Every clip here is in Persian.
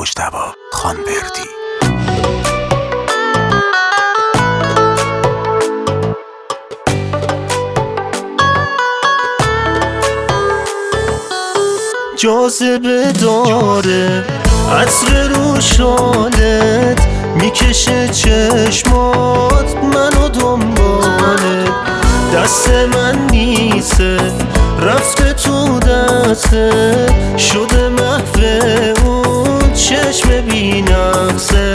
مجتبی خانوردی. جاذبه داره عطر روشانت، میکشه چشمات منو دنبالت. دست من نیسته رفته تو دستت، شده محو اون چشم بی‌نقصت.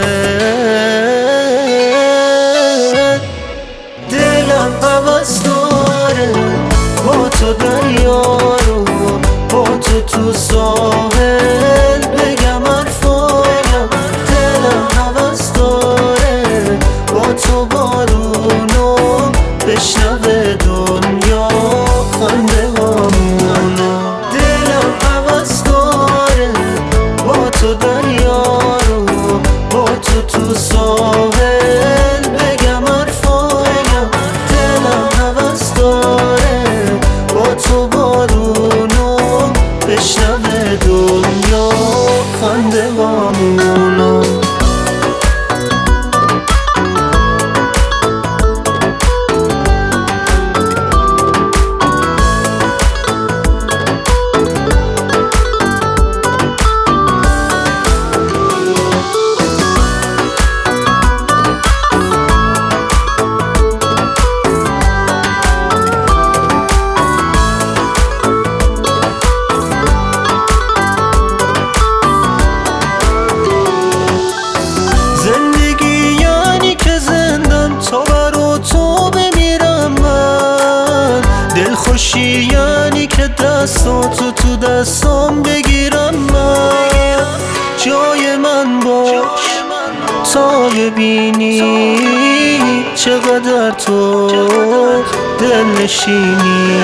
دلم هوس داره با تو دریا رو، با تو ساحل بگم حرفایم. دلم هوس داره با تو بارونو بشنوه دنیا خنده هامونو. دلم هوس داره با تو دریا رو، با تو ساحل بگم حرفایم. دلم هوس داره با تو بارونو بشنوه دنیا خنده هامونو. خوشی یعنی که دستاتو تو دستام بگیرم من، جای من باش تا ببینی چقدر تو دل نشینی.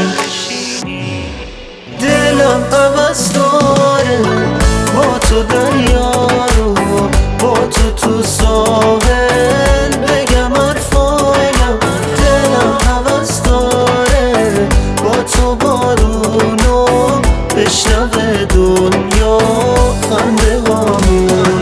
دلم هوس داره با تو دریا رو، با تو ساحل بگم حرفایم. دلم هوس داره با تو بارونو بشنوه دنیا خنده هامونو.